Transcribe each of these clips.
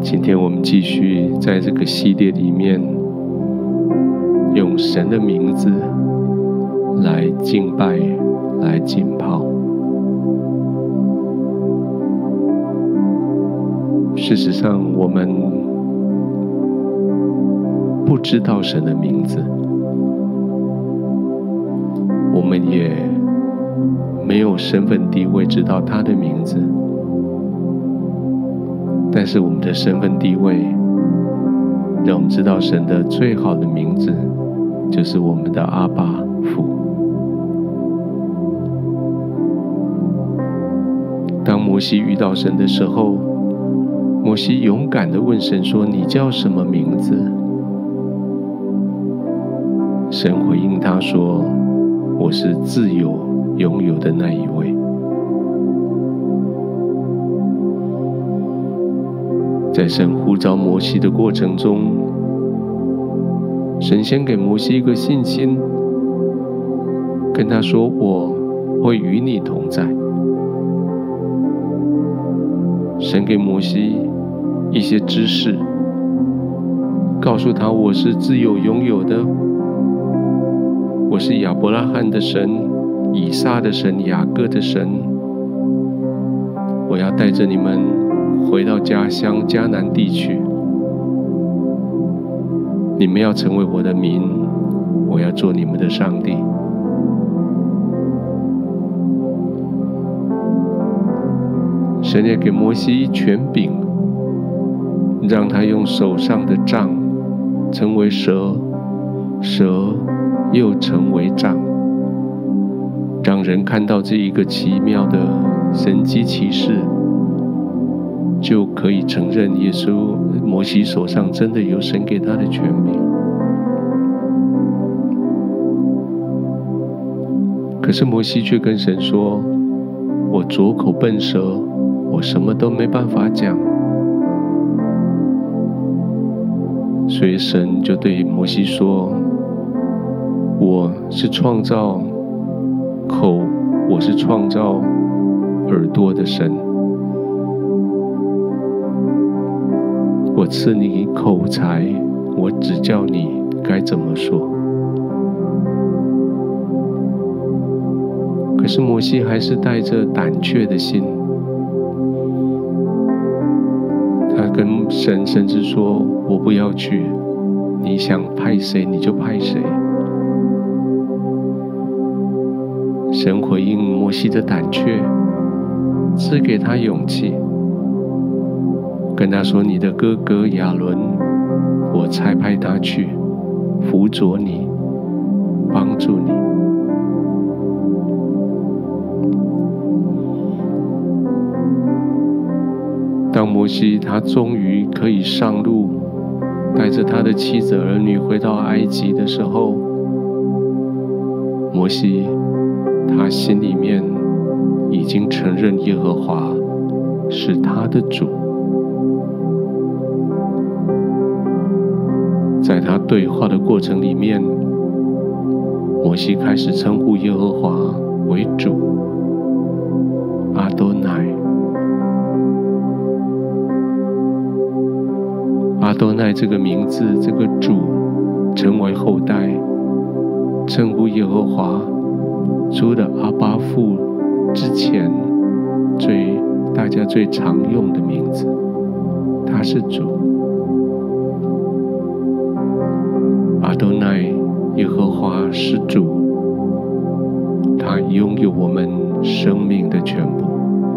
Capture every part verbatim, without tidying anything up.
今天我们继续在这个系列里面，用神的名字来敬拜，来浸泡。事实上，我们不知道神的名字，我们也没有身份地位知道他的名字。但是我们的身份地位，让我们知道神的最好的名字，就是我们的阿爸父。当摩西遇到神的时候，摩西勇敢地问神说：“你叫什么名字？”神回应他说：“我是自由拥有的那一位。”在神呼召摩西的过程中，神先给摩西一个信心，跟他说：“我会与你同在。”神给摩西一些知识，告诉他：“我是自由拥有的，我是亚伯拉罕的神，以撒的神，雅各的神。我要带着你们回到家乡迦南地区，你们要成为我的民，我要做你们的上帝。”神也给摩西权柄，让他用手上的杖成为蛇，蛇又成为杖，让人看到这一个奇妙的神迹奇事，就可以承认耶稣摩西手上真的有神给他的权柄。可是摩西却跟神说：“我拙口笨舌，我什么都没办法讲。”所以神就对摩西说：“我是创造口，我是创造耳朵的神。我赐你口才，我指教你该怎么说。”可是摩西还是带着胆怯的心，他跟神甚至说：“我不要去，你想派谁你就派谁。”神回应摩西的胆怯，赐给他勇气，跟他说：“你的哥哥亚伦，我差派他去辅佐你，帮助你。”当摩西他终于可以上路，带着他的妻子儿女回到埃及的时候，摩西他心里面已经承认耶和华是他的主。在他对话的过程里面，摩西开始称呼耶和华为主，阿多乃。阿多乃这个名字，这个主，成为后代称呼耶和华除了阿爸父之前最大家最常用的名字。他是主，阿多乃，耶和华是主，他拥有我们生命的全部。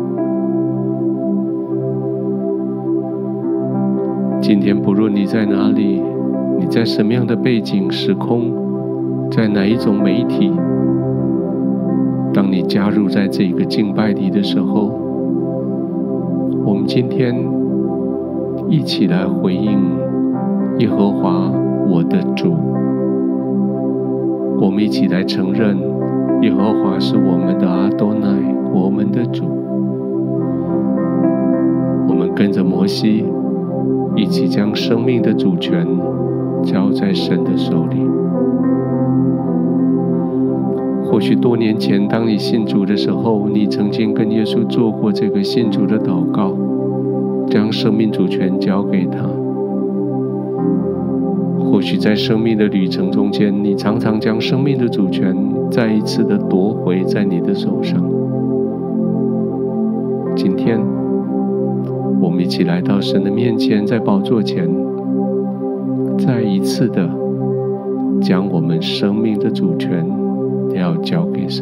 今天不论你在哪里，你在什么样的背景时空，在哪一种媒体，当你加入在这个敬拜里的时候，我们今天一起来回应耶和华我的主，我们一起来承认耶和华是我们的阿多乃，我们的主。我们跟着摩西一起将生命的主权交在神的手里。或许多年前，当你信主的时候，你曾经跟耶稣做过这个信主的祷告， 将生命主权交给他。或许在生命的旅程中间，你常常将生命的主权再一次的夺回在你的手上。今天我们一起来到神的面前，在宝座前再一次的将我们生命的主权要交给神。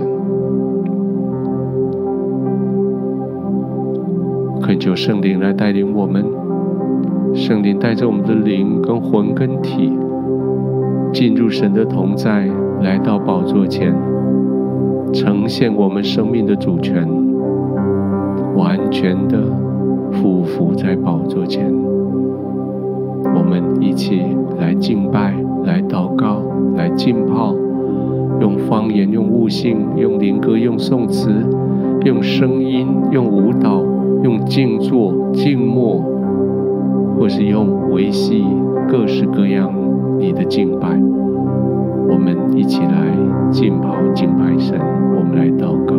恳求圣灵来带领我们，圣灵带着我们的灵跟魂跟体进入神的同在，来到宝座前，呈现我们生命的主权，完全的俯伏在宝座前。我们一起来敬拜，来祷告，来浸泡，用方言，用悟性，用灵歌，用颂词，用声音，用舞蹈，用静坐、静默，或是用维系各式各样你的敬拜。我们一起来浸泡敬拜神，我们来祷告。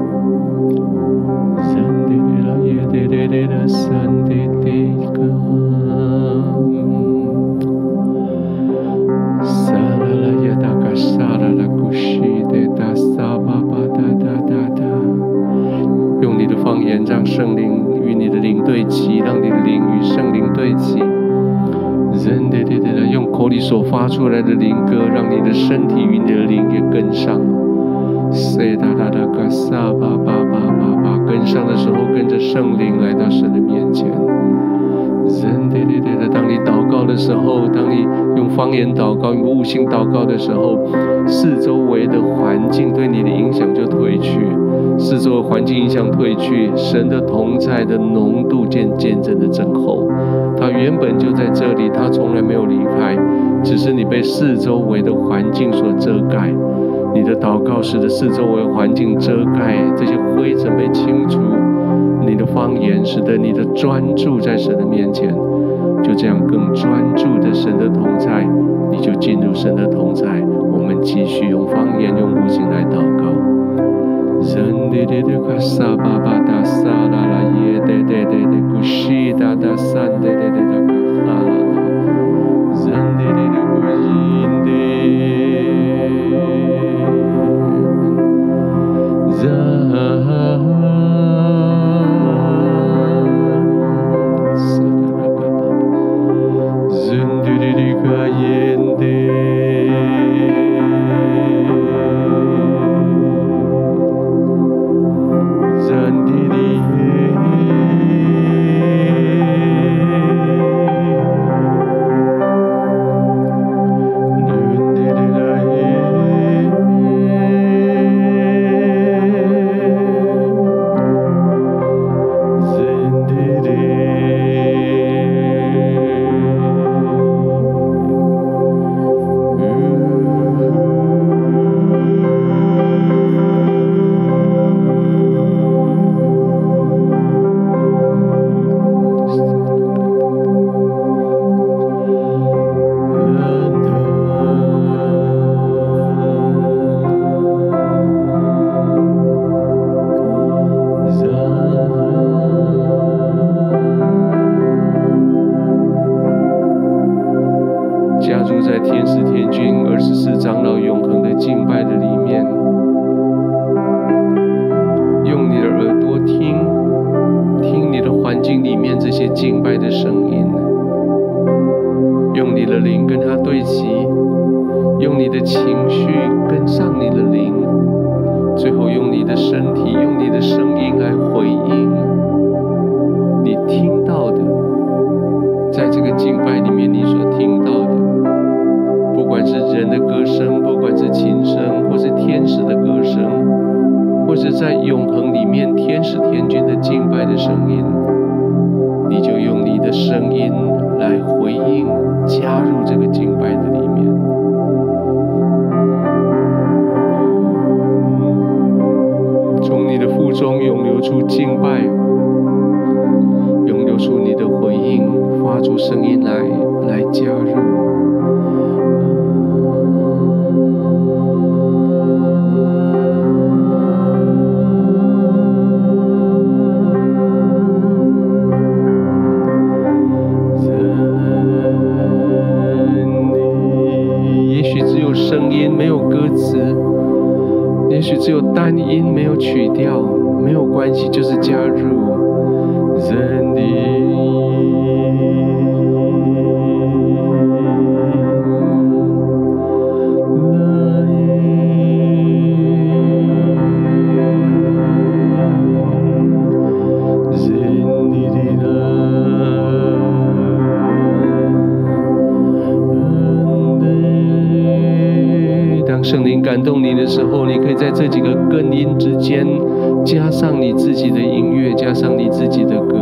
用你的方言让圣灵与你的灵对齐，让你的灵与圣灵对齐。用口里所发出来的灵歌，让你的身体与你的灵也跟上。跟上的时候，跟着圣灵来到神的面前。当你祷告的时候，当你用方言祷告、用悟性祷告的时候，四周围的环境对你的影响就退去，四周的环境影响退去，神的同在的浓度渐渐渐的增厚。他原本就在这里，他从来没有离开，只是你被四周围的环境所遮盖。你的祷告使得四周围环境遮盖，这些灰尘被清除。你的方言使得你的专注在神的面前，就这样更专注的神的同在，你就进入神的同在。我们继续用方言、用悟性来祷告。人的的的卡萨巴巴达萨拉拉耶的的的的古西达达山的的的的卡哈拉拉，人的的的古因的人。 系，就是加入人的圣灵感动你的时候，你可以在这几个根音之间加上你自己的音乐，加上你自己的歌。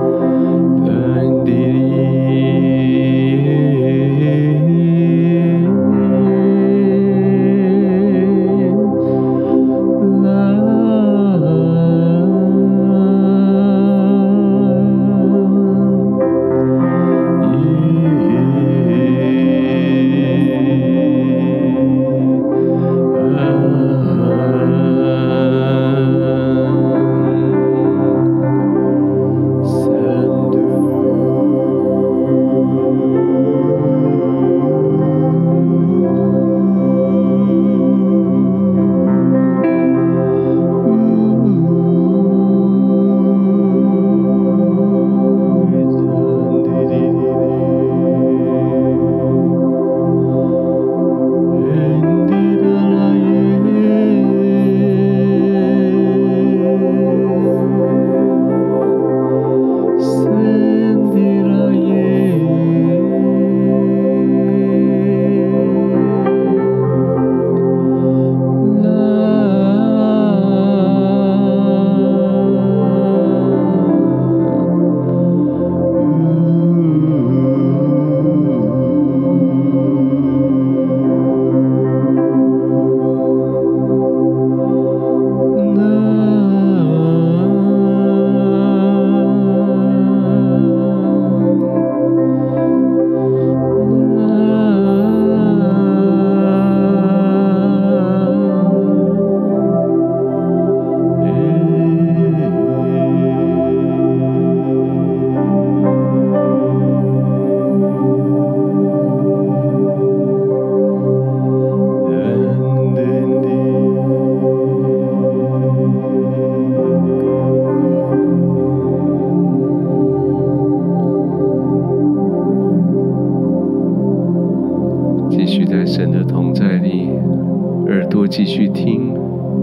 继续听，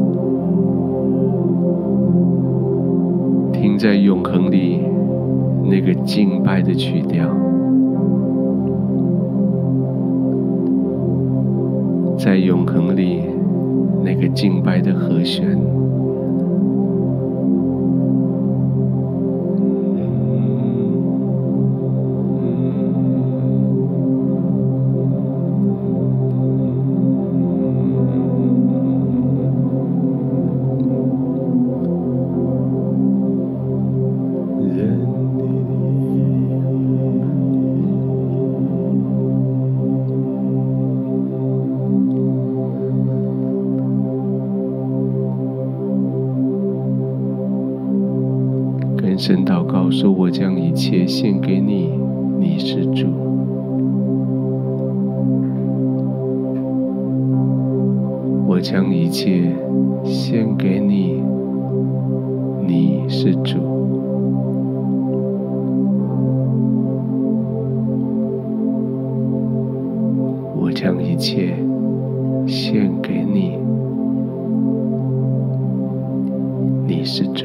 听在永恒里那个敬拜的曲调，在永恒里那个敬拜的和弦。神祷告说：“我将一切献给你，你是主。我将一切献给你，你是主。我将一切献给你，你是主。”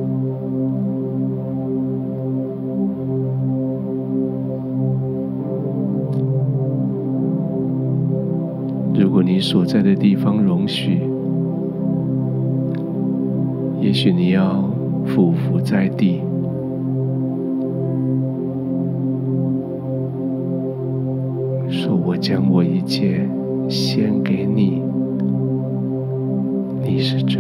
如果你所在的地方容许，也许你要俯伏在地，说：“我将我一切献给你，你是主。”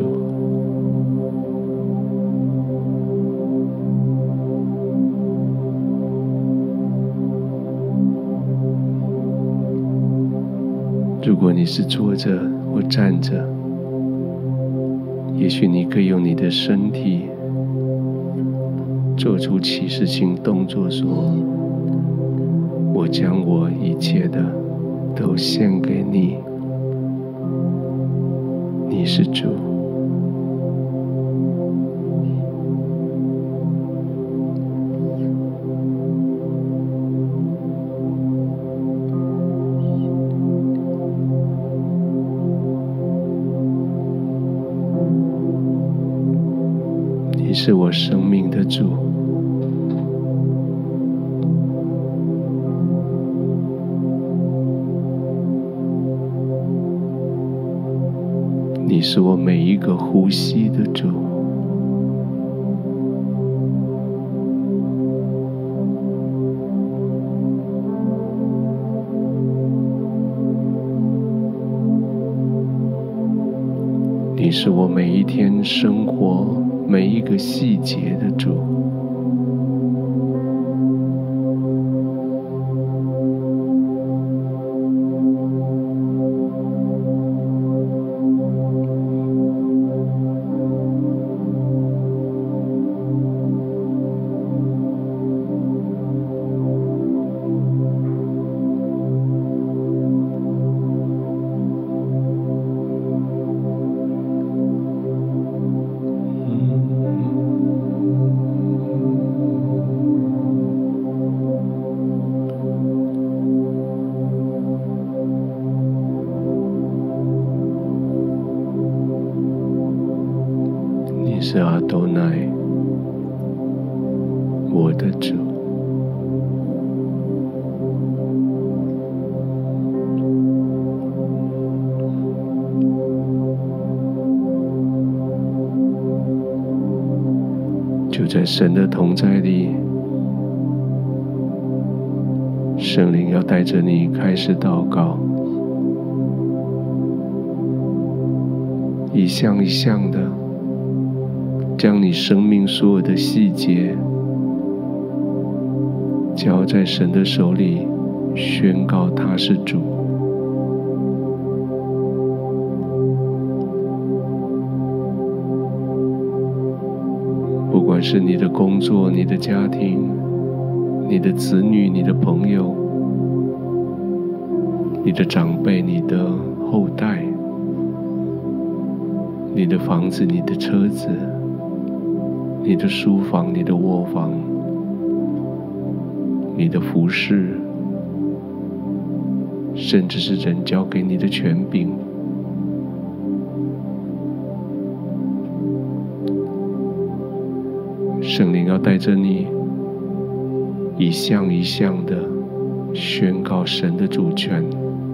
如果你是坐着或站着，也许你可以用你的身体做出启示性动作，说：“我将我一切的都献给你，你是主。” 是我生命的主。你是我每一个呼吸的主。你是我每一天生活每一个细节的主。是阿多乃，我的主。就在神的同在里，圣灵要带着你开始祷告，一项一项的将你生命所有的细节交在神的手里，宣告他是主。不管是你的工作、你的家庭、你的子女、你的朋友、你的长辈、你的后代、你的房子、你的车子、你的书房、你的卧房、你的服饰，甚至是人交给你的权柄，圣灵要带着你一项一项的宣告神的主权。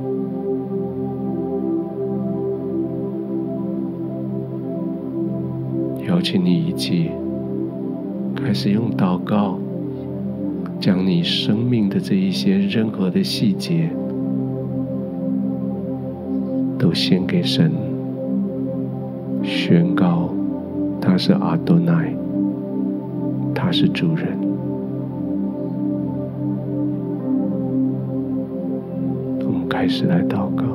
邀请你一起开始用祷告，将你生命的这一些任何的细节都献给神，宣告他是阿多乃，他是主人。我们开始来祷告。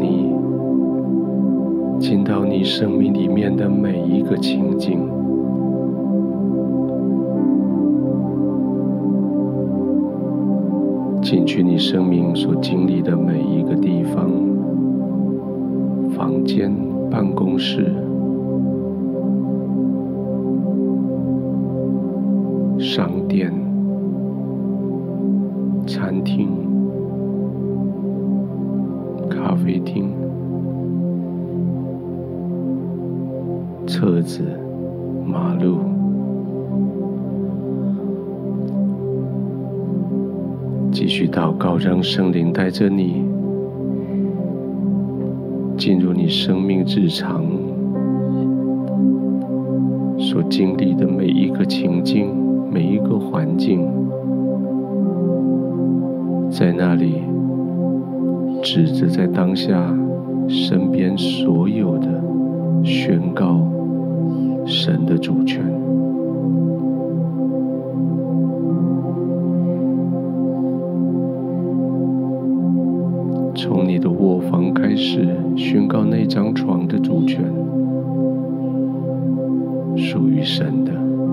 你进到你生命里面的每一个情境，进去你生命所经历的每一个地方，房间、办公室、商店、餐厅、咖啡厅、车子、马路，继续祷告，让圣灵带着你进入你生命日常所经历的每一个情境、每一个环境，在那里指着在当下身边所有的宣告神的主权。从你的卧房开始，宣告那张床的主权属于神的，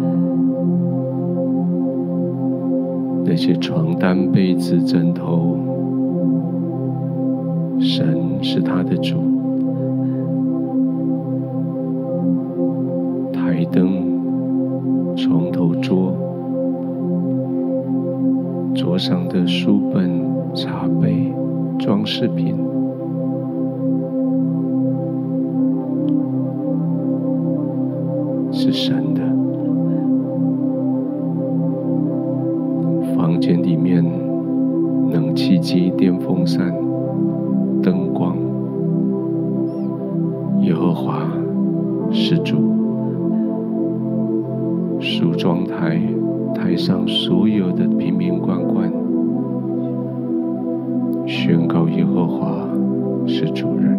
那些床单、被子、枕头，神是他的主。台灯、床头桌、桌上的书本、茶杯、装饰品，是神的。房间里面，冷气机、电风扇、灯光，耶和华是主。梳妆台，台上所有的瓶瓶罐罐，宣告耶和华是主人。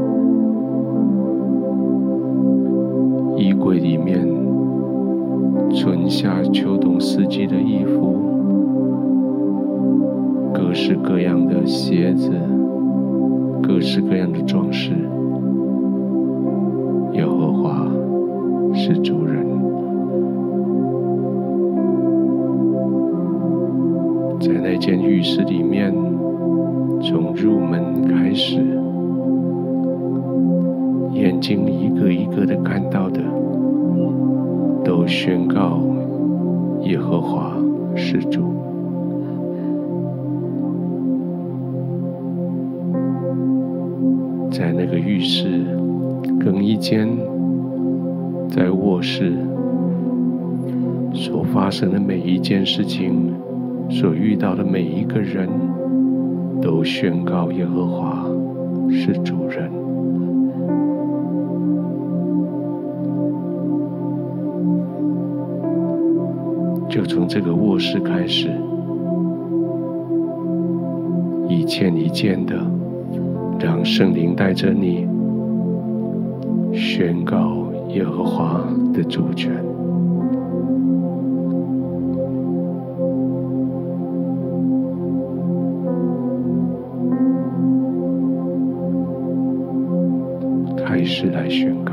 衣柜里面，春夏秋冬四季的衣服，各式各样的鞋子，各式各样的装饰，耶和华是主人。在那间浴室里面，从入门开始，眼睛一个一个的看到的，都宣告耶和华是主。在那个浴室、更衣间、在卧室所发生的每一件事情，所遇到的每一个人，都宣告耶和华是主人。就从这个卧室开始，一件一件的，让圣灵带着你宣告耶和华的主权。开始来宣告。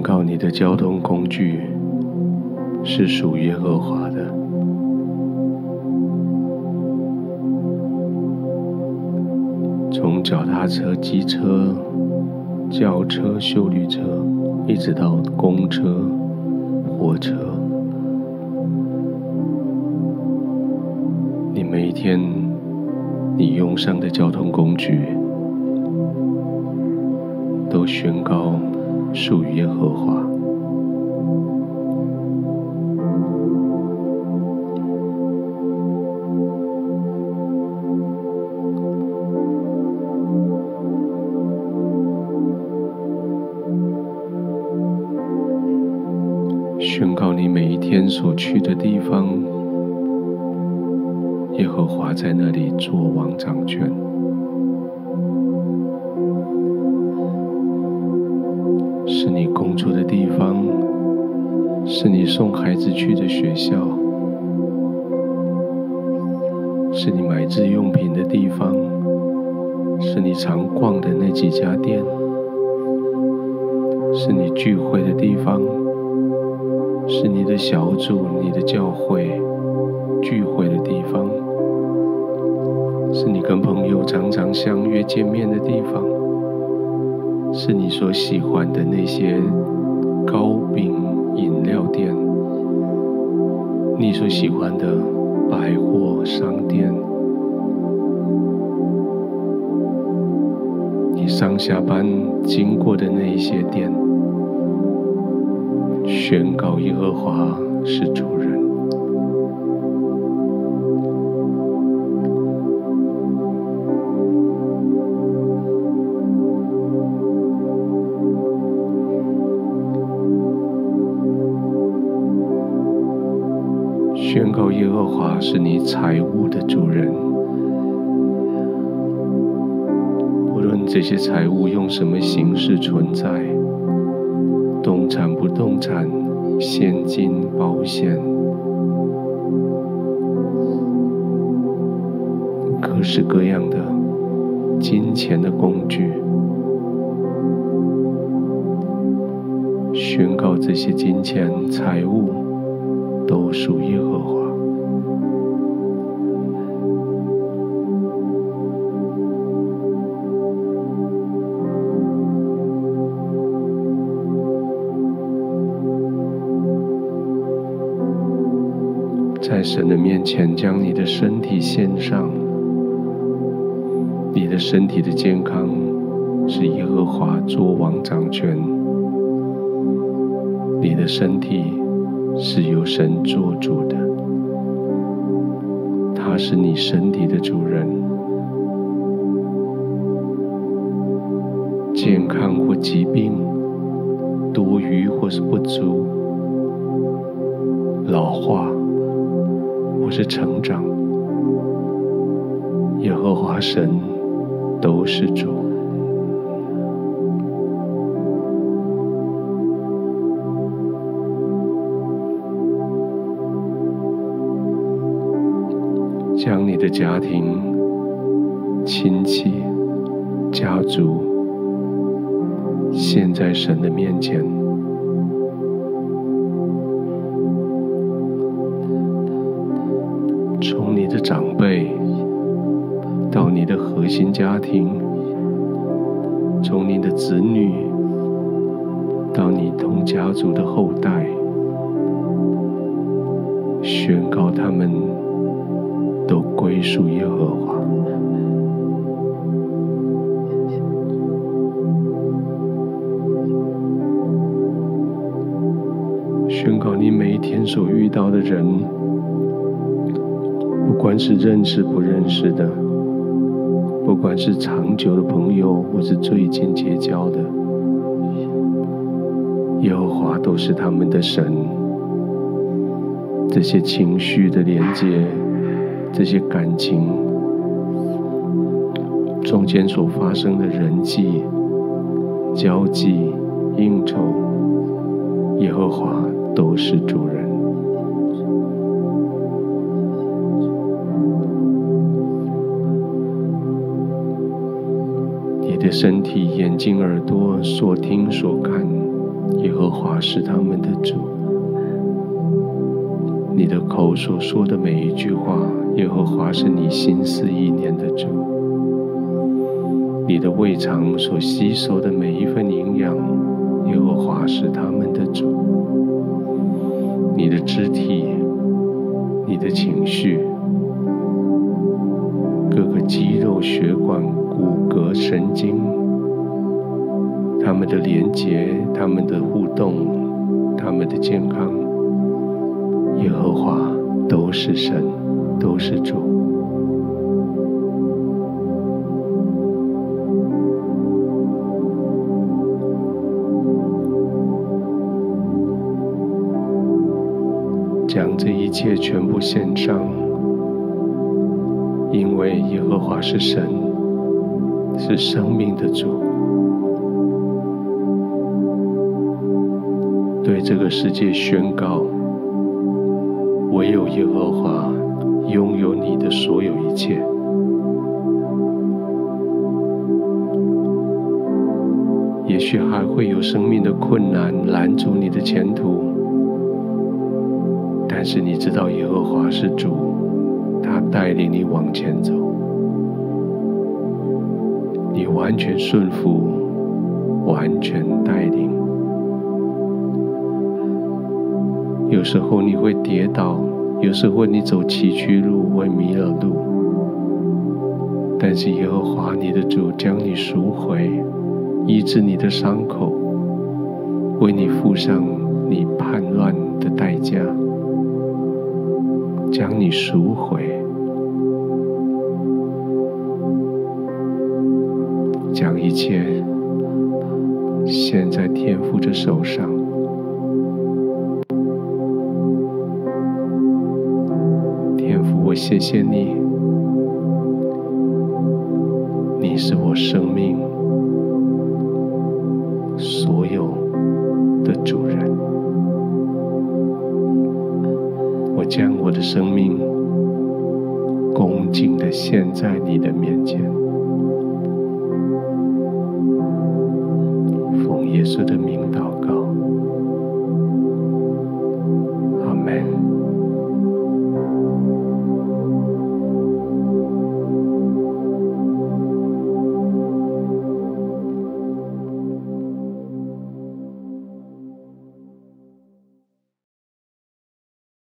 告你的交通工具是属耶和华的。从脚踏车、机车、轿车、休旅车，一直到公车、火车，你每一天你用上的交通工具，都宣告属于耶和华。宣告你每一天所去的地方，耶和华在那里作王掌权。是你工作的地方，是你送孩子去的学校，是你买日用品的地方，是你常逛的那几家店，是你聚会的地方，是你的小组、你的教会聚会的地方，是你跟朋友常常相约见面的地方，是你所喜欢的那些糕饼饮料店，你所喜欢的百货商店，你上下班经过的那一些店，宣告耶和华是主人。宣告耶和华是你财物的主人。无论这些财物用什么形式存在，动产不动产，现金、保险，各式各样的金钱的工具，宣告这些金钱财物都属耶和华。在神的面前，将你的身体献上。你的身体的健康是耶和华作王掌权。你的身体是由神做主的，他是你身体的主人。健康或疾病，多余或是不足，老化或是成长，耶和华神都是主。将你的家庭、亲戚、家族献在神的面前。从你的长辈到你的核心家庭，从你的子女到你同家族的后代，宣告他们都归属耶和华。宣告你每一天所遇到的人，不管是认识不认识的，不管是长久的朋友或是最近结交的，耶和华都是他们的神。这些情绪的连接，这些感情中间所发生的人际、交际、应酬，耶和华都是主人。你的身体、眼睛、耳朵所听所看， 耶和华是他们的主。你的口所说的每一句话，耶和华是你心思意念的主。你的胃肠所吸收的每一份营养，耶和华是他们的主。你的肢体、你的情绪、各个肌肉、血管、骨骼、神经，他们的连结、他们的互动、他们的健康，耶和华都是神，都是主。将这一切全部献上，因为耶和华是神，是生命的主。对这个世界宣告，唯有耶和华拥有你的所有一切。也许还会有生命的困难拦阻你的前途，但是你知道耶和华是主，他带领你往前走，你完全顺服，完全带领。有时候你会跌倒，有时候你走崎岖路会迷了路，但是耶和华你的主将你赎回，医治你的伤口，为你付上你叛乱的代价，将你赎回，将一切献在天父的手上。天父，我谢谢你，你是我生命所有的主人。我将我的生命恭敬地献在你的面前，奉耶稣的名